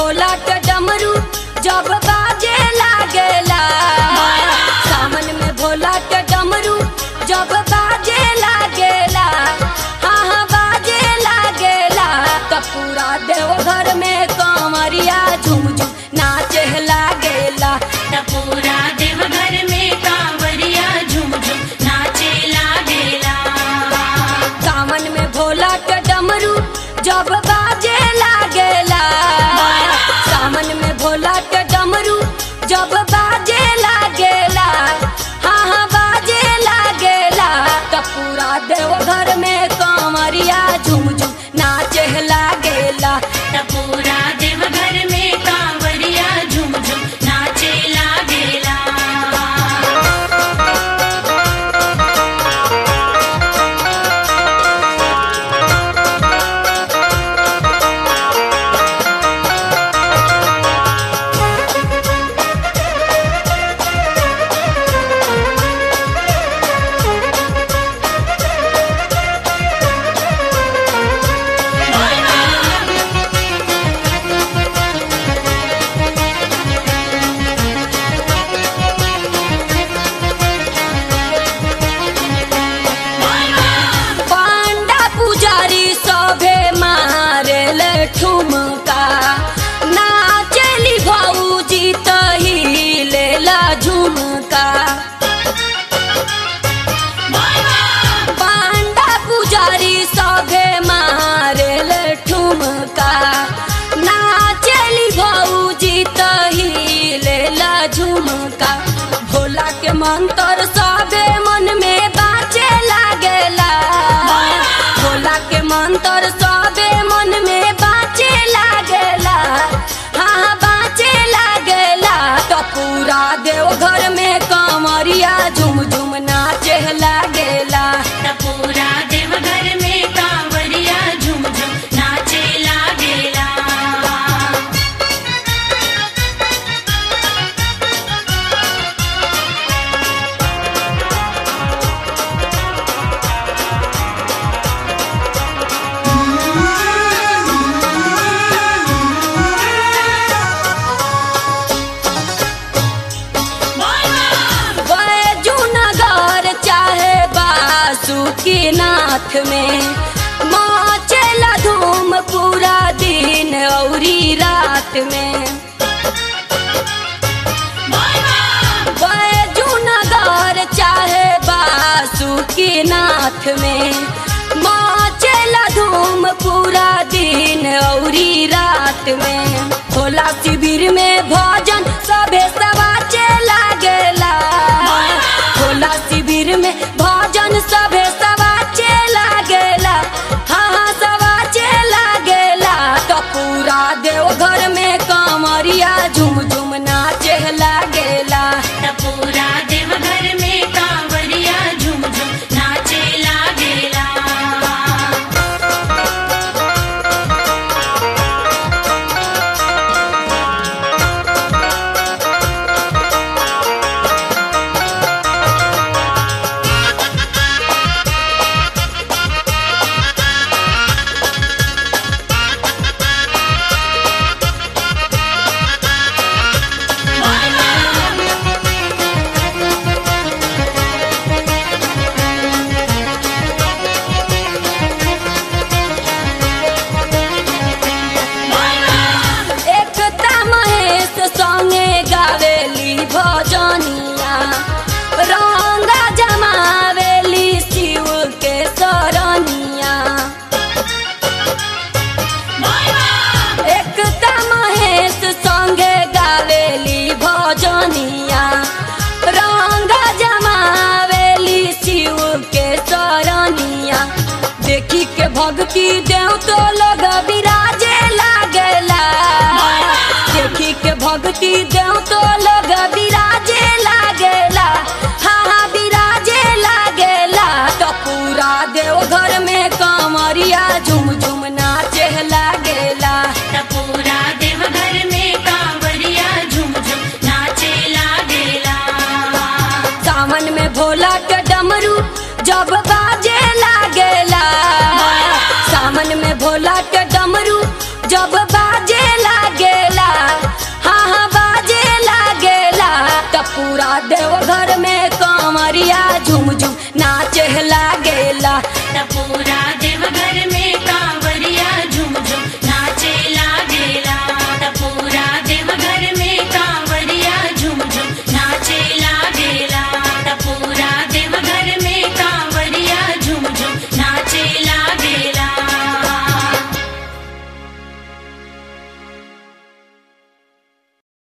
भोला के डमरू जब बाजे लागेला। सावन में भोला के डमरू जब बाजे लागेला। हाँ हाँ बाजे लागेला। तो पूरा देवघर में कांवरिया झूम झूम नाचे लागेला। त पूरा देवघर में कांवरिया झूम झूम नाचे लागेला। सावन में भोला के डमरू जब बाजे लागेला। सावन में भोला के डमरू जब बाजे लागेला। हाँ हाँ बाजे लागेला। तो पूरा देवघर में कांवरिया झूम झूम नाचे लागेला। त पूरा देवघर में कांवरिया झूम झूम नाचे लागेला। पांडा पुजारी सभे मारेल ठुमका। नाचली भौजी तही लेला झुमका। पांडा पुजारी सभे मारेल ठुमका। नाचली भौजी तही लेला झुमका। भोला के मंत्र सभे मन में बाचे लागेला। भोला के मंत्र सभे मन में बाचे लागेला। हाँ बाचे लागेला। तो पूरा देवघर में कांवरिया झूम झूम नाचे लागेला। त पूरा देवघर में कांवरिया झूम झूम नाचे लागेला। बैजूनगर चाहे बासुकीनाथ में माचेला धूम पूरा दिन औरी रात में। बैजूनगर चाहे बासुकीनाथ में माचेला धूम पूरा दिन औरी रात में। भोला शिविर में भजन सभे सवाचे लागेला। भोला शिविर में भजन सभे सवाचे लागेला। हाँ हाँ सवाचे लागेला। तो पूरा देवघर में कांवरिया झूम झूम नाचे लागेला। त पूरा देवघर में कांवरिया झूम झूम नाचे लागेला। एकता महेश संगे गावेली भजनिया। रंगा जमावेली शिव के सरनिया। एकता महेश संगे गावेली भजनिया। रंगा जमावेली शिव के सरनिया। देखी के भक्ति देव तो लोग विराजे लागेला। देखी के भक्ति देव तो लोग विराजे लागेला। हाँ हाँ विराजे लागेला। तो पूरा देवघर में कांवरिया झूम झूम नाचे लागेला। त पूरा देवघर में कांवरिया झूम झूम नाचे लागेला। सावन में भोला के डमरू जब बाजे लागेला। सावन में भोला के डमरू जब बाजे लागेला। लागेला त पूरा